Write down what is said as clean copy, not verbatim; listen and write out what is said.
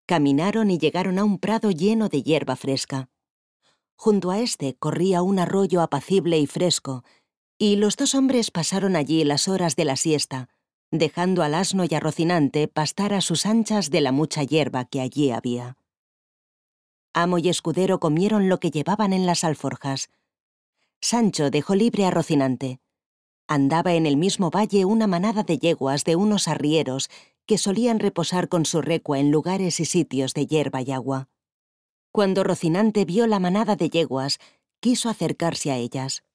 Caminaron y llegaron a un prado lleno de hierba fresca. Junto a este corría un arroyo apacible y fresco, y los dos hombres pasaron allí las horas de la siesta, dejando al asno y a Rocinante pastar a sus anchas de la mucha hierba que allí había. Amo y escudero comieron lo que llevaban en las alforjas. Sancho dejó libre a Rocinante. Andaba en el mismo valle una manada de yeguas de unos arrieros que solían reposar con su recua en lugares y sitios de hierba y agua. Cuando Rocinante vio la manada de yeguas, quiso acercarse a ellas.